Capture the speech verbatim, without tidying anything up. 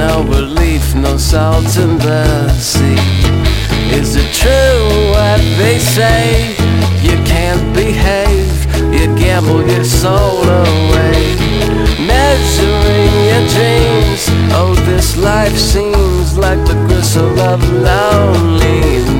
no relief, no salt in the sea. Is it true what they say? You can't behave, you gamble your soul away, measuring your dreams. Oh, this life seems like the gristle of loneliness.